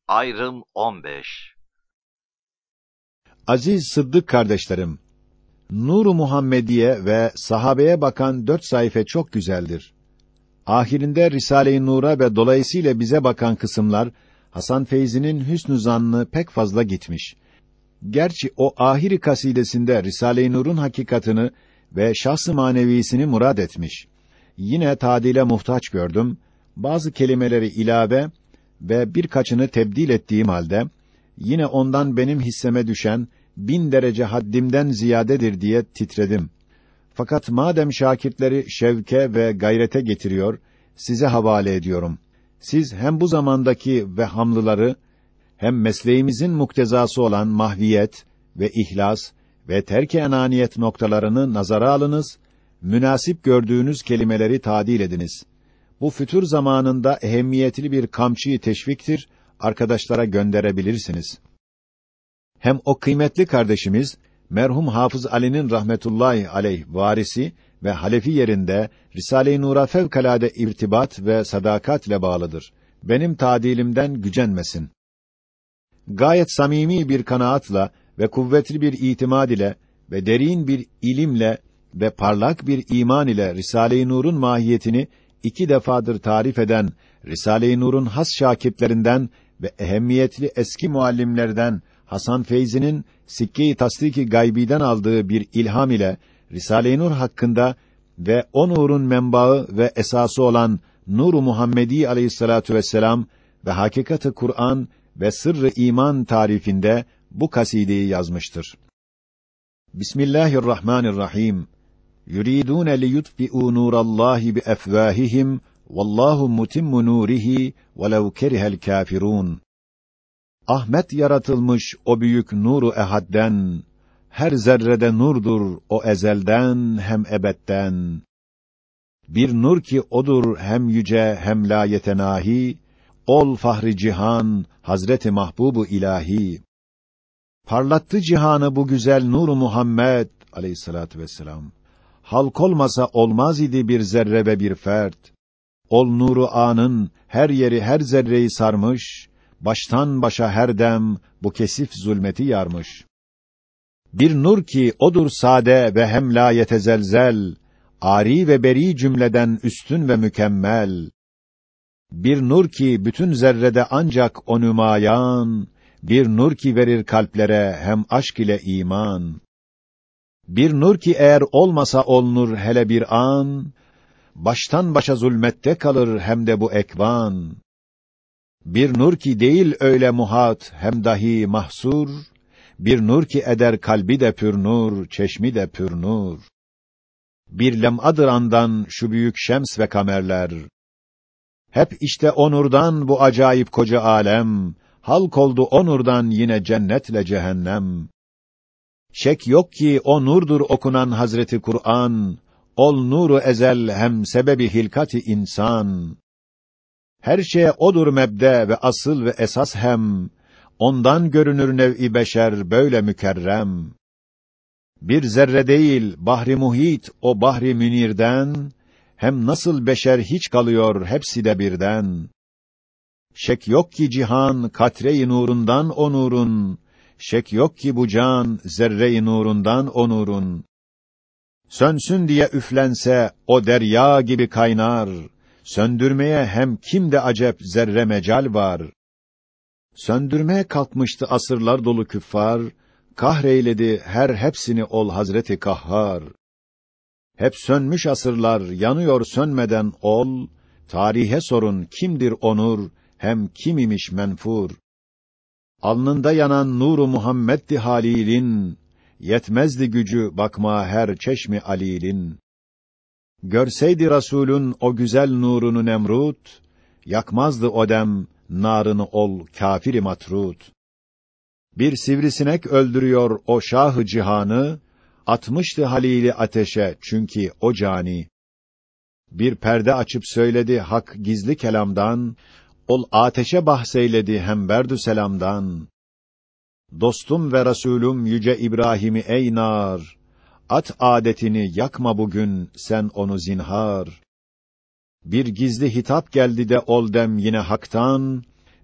Ayrım 15. Aziz Sıddık kardeşlerim, Nur-u Muhammediye ve sahabeye bakan 4 sayfa çok güzeldir. Ahirinde Risale-i Nur'a ve dolayısıyla bize bakan kısımlar, Hasan Feyzi'nin hüsnü zannı pek fazla gitmiş. Gerçi o ahiri kasidesinde Risale-i Nur'un hakikatını ve şahs-ı manevisini murad etmiş. Yine tadile muhtaç gördüm. Bazı kelimeleri ilave ve birkaçını tebdil ettiğim halde, yine ondan benim hisseme düşen 1000 derece haddimden ziyadedir diye titredim. Fakat madem şakirtleri şevke ve gayrete getiriyor, size havale ediyorum. Siz hem bu zamandaki ve hamlıları, hem mesleğimizin muktezası olan mahviyet ve ihlas ve terk-i enaniyet noktalarını nazara alınız, münasip gördüğünüz kelimeleri tadil ediniz. Bu fütür zamanında ehemmiyetli bir kamçıyı teşviktir, arkadaşlara gönderebilirsiniz. Hem o kıymetli kardeşimiz, merhum Hafız Ali'nin rahmetullahi aleyh varisi ve halefi yerinde Risale-i Nur'a fevkalade irtibat ve sadakatle bağlıdır. Benim tadilimden gücenmesin. Gayet samimi bir kanaatla ve kuvvetli bir itimad ile ve derin bir ilimle ve parlak bir iman ile Risale-i Nur'un mahiyetini 2 defadır tarif eden Risale-i Nur'un has şakirtlerinden ve ehemmiyetli eski muallimlerden Hasan Feyzi'nin Sikke-i Tasdik-i Gaybi'den aldığı bir ilham ile Risale-i Nur hakkında ve o nurun menbaı ve esası olan Nur-u Muhammedi aleyhissalatu vesselam ve hakikati Kur'an ve sırrı iman tarifinde bu kasideyi yazmıştır. Bismillahirrahmanirrahim. Yuridun liyutfi'u nurallahi biafvahihim vallahu mutimmu nurihi velau kerihel kafirun. Ahmet yaratılmış o büyük nuru ehadden, her zerrede nurdur o ezelden hem ebedden. Bir nur ki odur hem yüce hem la yetenahi, ol fahri cihan Hazreti Mahbubu ilahi. Parlattı cihanı bu güzel nuru Muhammed aleyhissalatu vesselam. Halk olmasa olmaz idi bir zerre ve bir fert. Ol nuru anın her yeri her zerreyi sarmış, baştan başa her dem bu kesif zulmeti yarmış. Bir nur ki odur sade ve hem la yetezelzel, ari ve beri cümleden üstün ve mükemmel. Bir nur ki bütün zerrede ancak o nümayan, bir nur ki verir kalplere hem aşk ile iman. Bir nur ki eğer olmasa ol nur hele bir an, baştan başa zulmette kalır hem de bu ekvan. Bir nur ki değil öyle muhat hem dahi mahsur, bir nur ki eder kalbi de pür nur, çeşmi de pür nur. Bir lem'adır andan şu büyük şems ve kamerler. Hep işte o nurdan bu acayip koca alem, halk oldu o nurdan yine cennetle cehennem. Şek yok ki o nurdur okunan Hazreti Kur'an, ol nuru ezel hem sebebi hilkati insan. Her şeye odur mebde ve asıl ve esas hem, ondan görünür nev'i beşer böyle mükerrem. Bir zerre değil bahri muhit o bahri münirden, hem nasıl beşer hiç kalıyor hepsi de birden. Şek yok ki cihan katre-i nurundan o nurun, şek yok ki bu can zerre-i nurundan o nurun. Sönsün diye üflense o derya gibi kaynar, söndürmeye hem kimde acep zerre mecal var. Söndürmeye kalkmıştı asırlar dolu küffar, kahreyledi her hepsini ol Hazreti Kahhar. Hep sönmüş asırlar yanıyor sönmeden ol, tarihe sorun kimdir onur hem kim imiş menfur. Alnında yanan nuru Muhammed'di Halil'in, yetmezdi gücü bakma her çeşmi alilin. Görseydi Rasûlün o güzel nurunu Nemrut, yakmazdı o dem narını ol kâfir-i matrut. Bir sivrisinek öldürüyor o şahı cihanı, atmıştı Halil'i ateşe çünkü o cani. Bir perde açıp söyledi hak gizli kelamdan, ol ateşe bahseyledi hem verdü selamdan. Dostum ve Rasûlüm yüce İbrahim'i ey nar, at adetini yakma bugün sen onu zinhar. Bir gizli hitap geldi de ol dem yine haktan,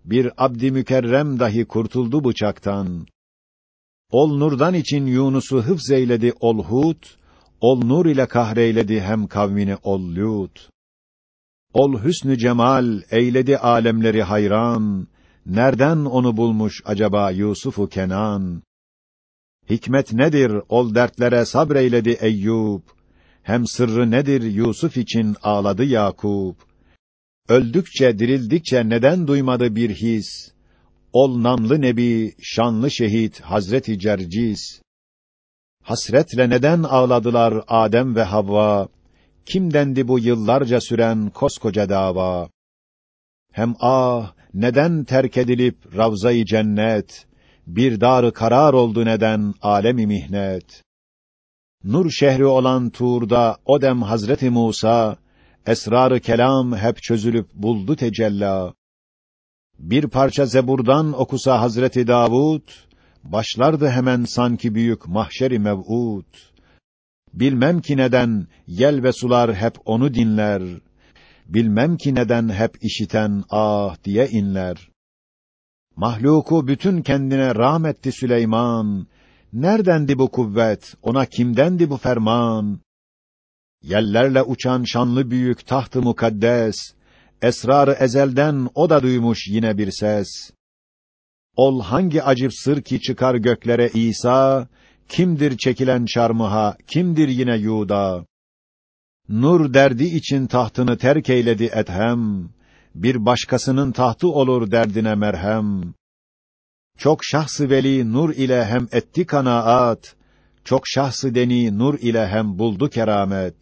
bir abd-i mükerrem dahi kurtuldu bıçaktan. Ol nurdan için Yunus'u hıfz eyledi ol Hud, ol nur ile kahreyledi hem kavmini ol Lut. Ol hüsnü cemal eyledi alemleri hayran, nereden onu bulmuş acaba Yusuf'u Kenan? Hikmet nedir ol dertlere sabreyledi Eyyub, hem sırrı nedir Yusuf için ağladı Yakup. Öldükçe dirildikçe neden duymadı bir his? Ol namlı nebi, şanlı şehit Hazreti Cercis. Hasretle neden ağladılar Adem ve Havva? Kimdendi bu yıllarca süren koskoca dava? Hem neden terk edilip Ravza-i Cennet, bir dar-ı karar oldu neden alem-i mihnet? Nur şehri olan Tur'da o dem Hazreti Musa, esrar-ı kelam hep çözülüp buldu tecella. Bir parça zeburdan okusa Hazreti Davud, başlardı hemen sanki büyük mahşer-i mev'ud. Bilmem ki neden yel ve sular hep onu dinler, bilmem ki neden hep işiten diye inler. Mahluku bütün kendine rahmetti Süleyman, neredendi bu kuvvet, ona kimdendi bu ferman? Yellerle uçan şanlı büyük taht-ı mukaddes, esrar-ı ezelden o da duymuş yine bir ses. Ol hangi acip sır ki çıkar göklere İsa, kimdir çekilen çarmıha, kimdir yine Yuda? Nur derdi için tahtını terk eyledi Edhem, bir başkasının tahtı olur derdine merhem. Çok şahs-ı veli nur ile hem etti kanaat, çok şahs-ı deni nur ile hem buldu keramet.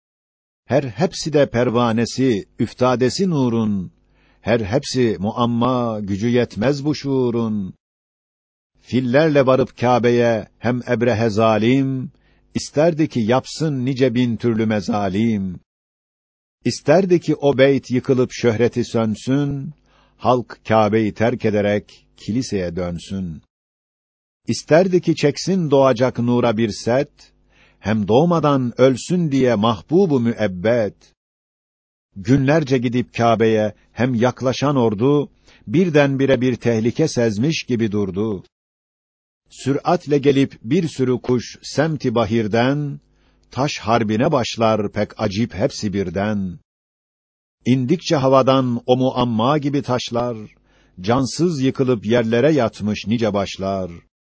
Hepsi de pervanesi, üftadesi nurun, hepsi muamma, gücü yetmez bu şuurun. Fillerle varıp Kâbe'ye hem Ebrehe zalim, isterdi ki yapsın nice bin türlü mezalim. İsterdi ki o beyt yıkılıp şöhreti sönsün, halk Kâbe'yi terk ederek kiliseye dönsün. İsterdi ki çeksin doğacak nura bir set, hem doğmadan ölsün diye mahbubu müebbet. Günlerce gidip Kâbe'ye hem yaklaşan ordu, birdenbire bir tehlike sezmiş gibi durdu. Süratle gelip bir sürü kuş semti bahirden, taş harbine başlar pek acip hepsi birden. İndikçe havadan o muamma gibi taşlar, cansız yıkılıp yerlere yatmış nice başlar.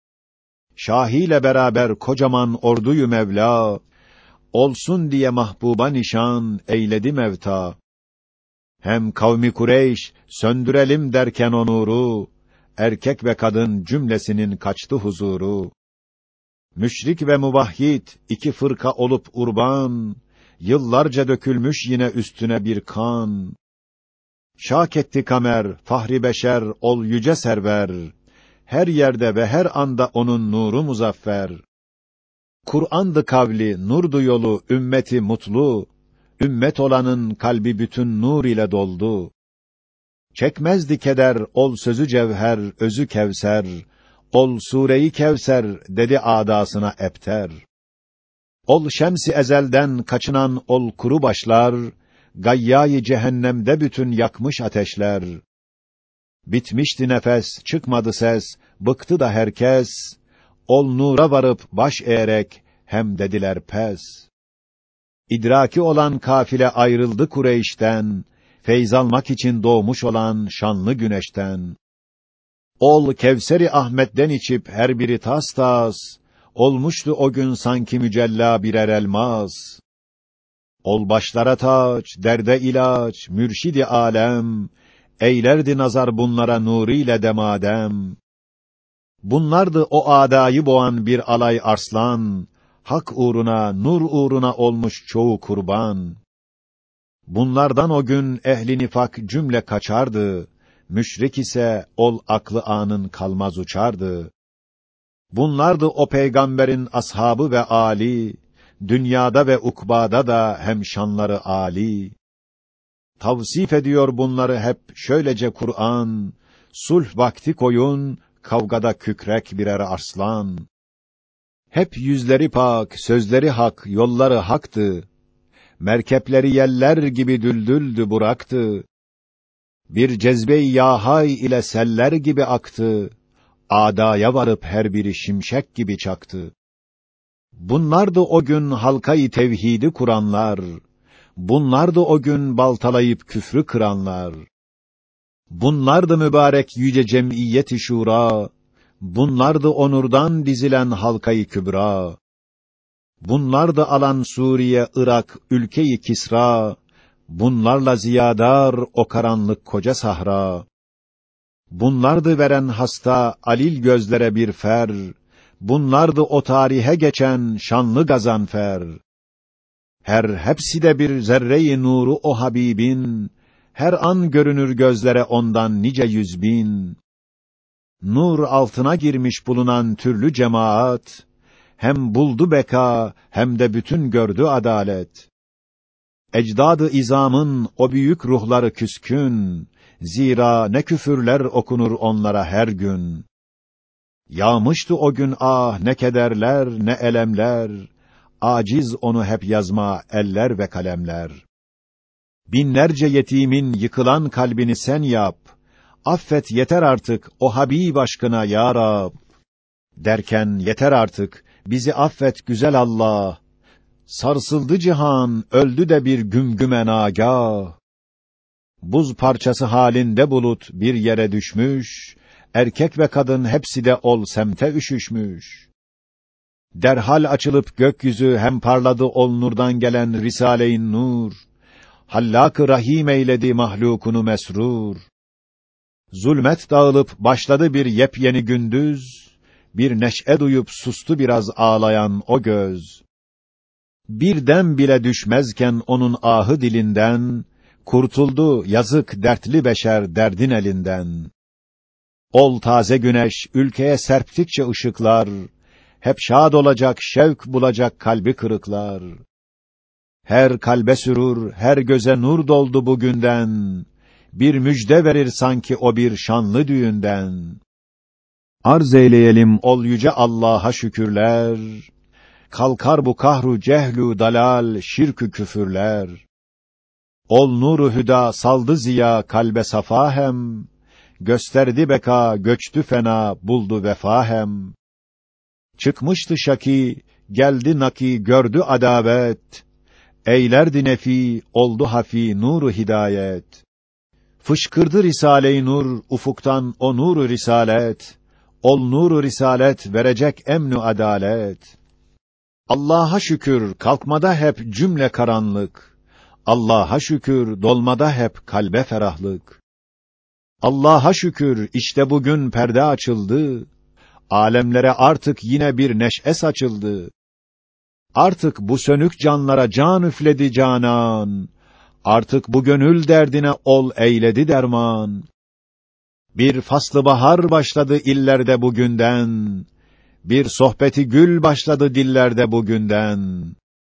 Şahiyle beraber kocaman orduyu Mevla, olsun diye mahbuba nişan eyledi mevta. Hem kavmi Kureyş söndürelim derken o nuru, erkek ve kadın cümlesinin kaçtı huzuru. Müşrik ve muvahhid iki fırka olup urban, yıllarca dökülmüş yine üstüne bir kan. Şak etti kamer, fahri beşer, ol yüce server, her yerde ve her anda onun nuru muzaffer. Kur'an'dı kavli, nurdu yolu, ümmeti mutlu, ümmet olanın kalbi bütün nur ile doldu. Çekmezdi keder, ol sözü cevher, özü Kevser, ol sureyi Kevser, dedi adasına ebter. Ol şems-i ezelden kaçınan ol kuru başlar, gayyâ-i cehennemde bütün yakmış ateşler. Bitmişti nefes, çıkmadı ses, bıktı da herkes, ol nura varıp baş eğerek, hem dediler pes. İdraki olan kafile ayrıldı Kureyş'ten, feyz almak için doğmuş olan şanlı güneşten. Ol Kevser-i Ahmet'den içip her biri tas tas, olmuştu o gün sanki mücella birer elmas. Ol başlara taç, derde ilaç, mürşid-i alem, eylerdi nazar bunlara nuriyle demadem. Bunlardı o âdâyı boğan bir alay arslan, hak uğruna, nur uğruna olmuş çoğu kurban. Bunlardan o gün ehli nifak cümle kaçardı, müşrik ise ol aklı anın kalmaz uçardı. Bunlardı o peygamberin ashabı ve âli, dünyada ve ukbada da hem şanları âli. Tavsif ediyor bunları hep şöylece Kur'an, sulh vakti koyun, kavgada kükrek birer arslan. Hep yüzleri pak, sözleri hak, yolları haktı. Merkepleri yeller gibi düldüldü bıraktı. Bir cezbe-i yahay ile seller gibi aktı, âdaya varıp her biri şimşek gibi çaktı. Bunlardı o gün halkayı tevhidi kuranlar, bunlardı o gün baltalayıp küfrü kıranlar. Bunlardı mübarek yüce cemiyeti şura, bunlardı onurdan dizilen halkayı kübra. Bunlardı alan Suriye, Irak, ülkeyi Kisra, bunlarla ziyadar o karanlık koca sahra. Bunlardı veren hasta alil gözlere bir fer, bunlardı o tarihe geçen şanlı Gazanfer. Hepsi de bir zerre-i nuru o Habibin, her an görünür gözlere ondan nice 100.000. Nur altına girmiş bulunan türlü cemaat, hem buldu beka, hem de bütün gördü adalet. Ecdad-ı izamın o büyük ruhları küskün, zira ne küfürler okunur onlara her gün. Yağmıştı o gün ah ne kederler, ne elemler, aciz onu hep yazma eller ve kalemler. Binlerce yetimin yıkılan kalbini sen yap, affet yeter artık o Habib aşkına ya Rab. Derken yeter artık, bizi affet güzel Allah. Sarsıldı cihan, öldü de bir gümgüme nagah. Buz parçası halinde bulut bir yere düşmüş, erkek ve kadın hepsi de ol semte üşüşmüş. Derhal açılıp gökyüzü hem parladı ol nurdan gelen Risale-i Nur. Hallak-ı Rahim eyledi mahlukunu mesrur. Zulmet dağılıp başladı bir yepyeni gündüz, bir neşe duyup sustu biraz ağlayan o göz. Bir dem bile düşmezken onun ahı dilinden, kurtuldu yazık dertli beşer derdin elinden. Ol taze güneş, ülkeye serptikçe ışıklar, hep şad olacak, şevk bulacak kalbi kırıklar. Her kalbe sürur, her göze nur doldu bugünden, bir müjde verir sanki o bir şanlı düğünden. Arz eyleyelim ol yüce Allah'a şükürler, kalkar bu kahru cehlü dalal şirkü küfürler. Ol nuru hüda saldı ziya kalbe safa hem, gösterdi beka göçtü fena buldu vefa hem. Çıkmıştı şaki geldi naki gördü adavet, eylerdi nefi oldu hafi nuru hidayet. Fışkırdı Risale-i Nur ufuktan o nuru risalet, ol nuru risalet verecek emnü adalet. Allah'a şükür kalkmada hep cümle karanlık, Allah'a şükür dolmada hep kalbe ferahlık. Allah'a şükür işte bugün perde açıldı, alemlere artık yine bir neşe saçıldı. Artık bu sönük canlara can üfledi canan, artık bu gönül derdine ol eyledi derman. Bir faslı bahar başladı illerde bugünden, bir sohbeti gül başladı dillerde bugünden.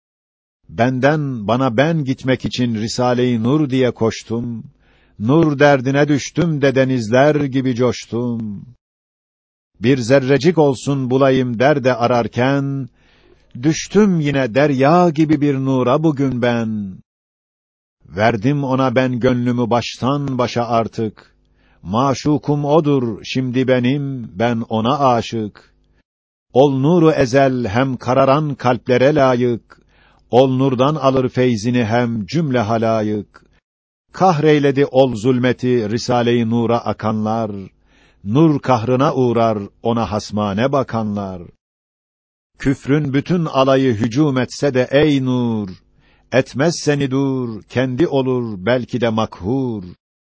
Benden bana ben gitmek için Risale-i Nur diye koştum, nur derdine düştüm de denizler gibi coştum. Bir zerrecik olsun bulayım derde ararken, düştüm yine derya gibi bir nura bugün ben. Verdim ona ben gönlümü baştan başa artık, maşukum odur şimdi benim, ben ona aşık. Ol nuru ezel hem kararan kalplere layık, ol nurdan alır feyzini hem cümle halayık. Kahreyledi ol zulmeti Risale-i Nur'a akanlar, nur kahrına uğrar ona hasmane bakanlar. Küfrün bütün alayı hücum etse de ey nur, etmez seni dur, kendi olur belki de makhur.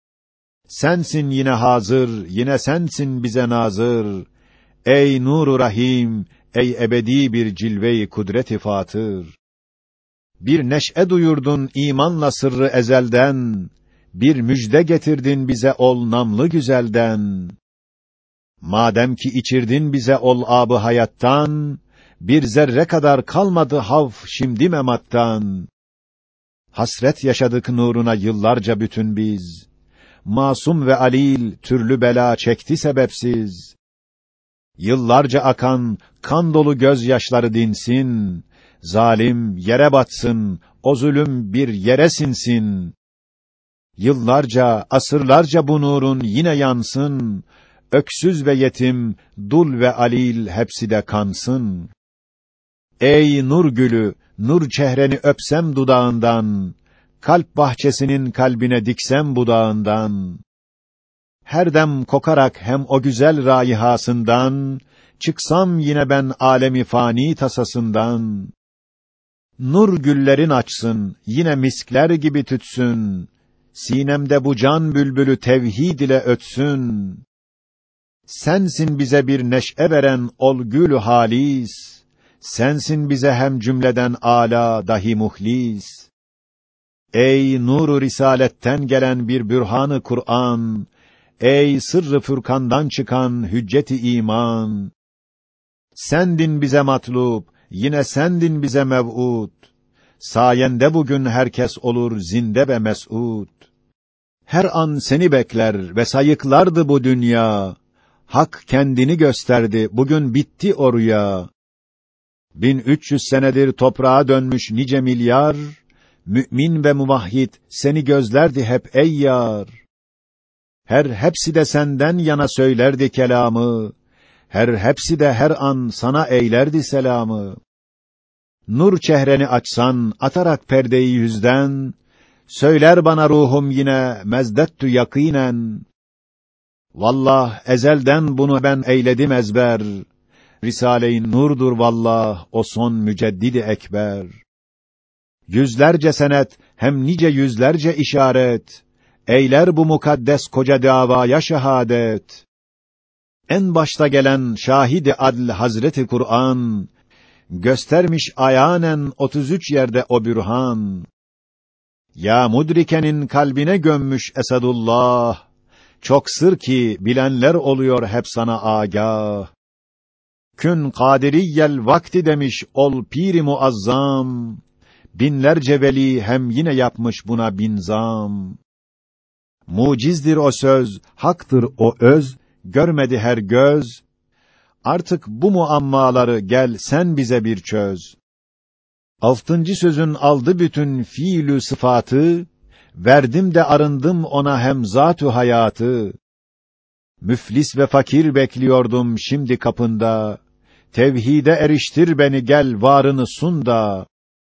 Sensin yine hazır, yine sensin bize nazır. Ey Nur-u Rahim, ey ebedi bir cilve-i kudret-i fatır. Bir neşe duyurdun imanla sırrı ezelden, bir müjde getirdin bize ol namlı güzelden. Madem ki içirdin bize ol âb-ı hayattan, bir zerre kadar kalmadı havf şimdi memattan. Hasret yaşadık nuruna yıllarca bütün biz, masum ve alil türlü bela çekti sebepsiz. Yıllarca akan kan dolu gözyaşları dinsin, zalim yere batsın, o zulüm bir yere sinsin. Yıllarca, asırlarca bu nurun yine yansın. Öksüz ve yetim, dul ve alil hepsi de kansın. Ey nur gülü, nur çehreni öpsem dudağından, kalp bahçesinin kalbine diksem budağından. Her dem kokarak hem o güzel raihasından, çıksam yine ben alemi fani tasasından. Nur güllerin açsın, yine miskler gibi tütsün, sinemde bu can bülbülü tevhid ile ötsün. Sensin bize bir neşe veren ol gül halis, sensin bize hem cümleden âlâ dahi muhlis. Ey nuru risaletten gelen bir bürhan-ı Kur'an, ey sırrı Furkan'dan çıkan hücceti iman. Sendin bize matlub, yine sendin bize mev'ud. Sayende bugün herkes olur zinde ve mes'ud. Her an seni bekler ve sayıklardı bu dünya. Hak kendini gösterdi, bugün bitti o rüya. 1300 senedir toprağa dönmüş nice milyar, mü'min ve muvahhid seni gözlerdi hep ey yar. Hepsi de senden yana söylerdi kelamı, hepsi de her an sana eylerdi selamı. Nur çehreni açsan, atarak perdeyi yüzden, söyler bana ruhum yine mezdettu yakinen. Vallah ezelden bunu ben eyledim ezber. Risale-i Nur'dur vallah o son müceddidi ekber. Yüzlerce senet hem nice yüzlerce işaret eyler bu mukaddes koca davaya şehadet. En başta gelen şahidi adl Hazreti Kur'an göstermiş ayanen 33 yerde o bürhan. Ya mudrikenin kalbine gömmüş Esedullah, çok sır ki bilenler oluyor hep sana âgâh. Kün kadiriyel vakti demiş ol piri muazzam, binlerce veli hem yine yapmış buna binzam. Mucizdir o söz, haktır o öz, görmedi her göz. Artık bu muammaları gel sen bize bir çöz. 6. sözün aldı bütün fiilü sıfatı, verdim de arındım ona hem zat-ı hayatı. Müflis ve fakir bekliyordum şimdi kapında, tevhide eriştir beni gel varını sun da.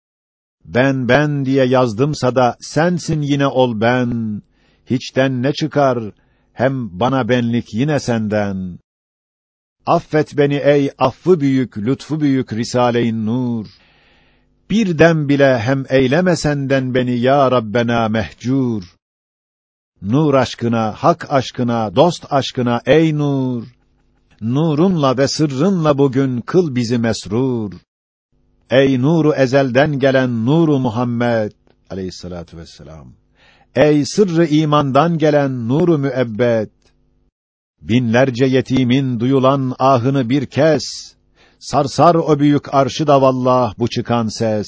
Ben diye yazdımsa da sensin yine ol ben, hiçten ne çıkar hem bana benlik yine senden. Affet beni ey affı büyük, lütfu büyük Risale-i Nur. Birden bile hem eyleme senden beni ya Rabbena mehcur. Nur aşkına, hak aşkına, dost aşkına ey nur. Nurunla ve sırrınla bugün kıl bizi mesrur. Ey nuru ezelden gelen nuru Muhammed aleyhissalatu vesselam. Ey sırrı imandan gelen nuru müebbet. Binlerce yetimin duyulan ahını bir kes, sarsar o büyük arşı da vallah bu çıkan ses.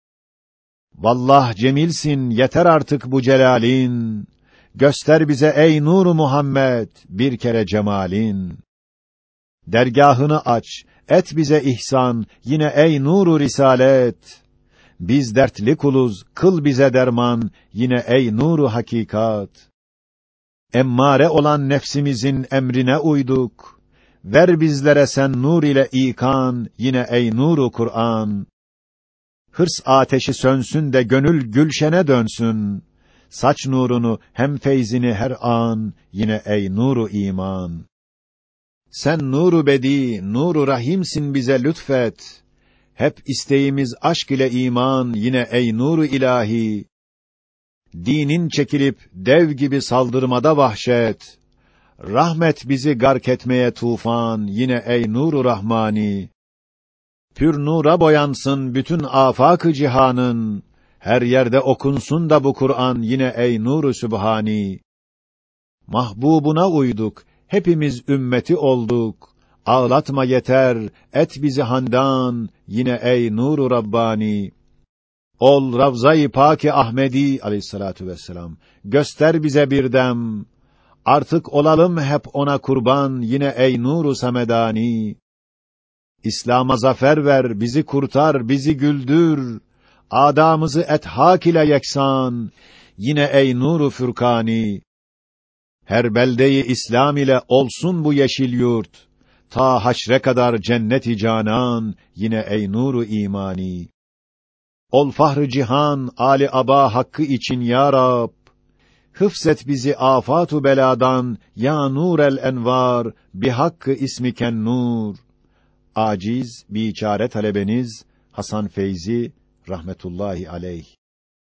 Vallah cemilsin, yeter artık bu celalin, göster bize ey nuru Muhammed bir kere cemalin. Dergahını aç, et bize ihsan, yine ey nuru risalet. Biz dertli kuluz, kıl bize derman, yine ey nuru hakikat. Emmare olan nefsimizin emrine uyduk. Ver bizlere sen nur ile ikan, yine ey nuru Kur'an. Hırs ateşi sönsün de gönül gülşene dönsün. Saç nurunu hem feyzini her an, yine ey nuru iman. Sen nuru bedi, nuru rahimsin bize lütfet. Hep isteğimiz aşk ile iman, yine ey nuru ilahi. Dinin çekilip dev gibi saldırmada vahşet. Rahmet bizi gark etmeye tufan, yine ey nuru rahmani. Pür nura boyansın bütün afak-ı cihanın. Her yerde okunsun da bu Kur'an, yine ey nuru sübhani. Mahbubuna uyduk, hepimiz ümmeti olduk. Ağlatma yeter, et bizi handan, yine ey nuru rabbani. Ol Ravza-i Pâk-i Ahmedi aleyhissalatu vesselam. Göster bize bir dem. Artık olalım hep ona kurban, yine ey nuru samedani. İslam'a zafer ver, bizi kurtar, bizi güldür. Adamızı et hak ile yeksan. yine ey nuru Fürkani. Her beldeyi İslam ile olsun bu yeşil yurt. Ta haşre kadar cennet-i canan, yine ey nuru imani. Ol fahr-ı cihan, âli aba hakkı için ya Rab. Hıfzet bizi afatu beladan, ya nurel envar, bihakkı ismiken nur. Aciz, biçare talebeniz Hasan Feyzi rahmetullahi aleyh.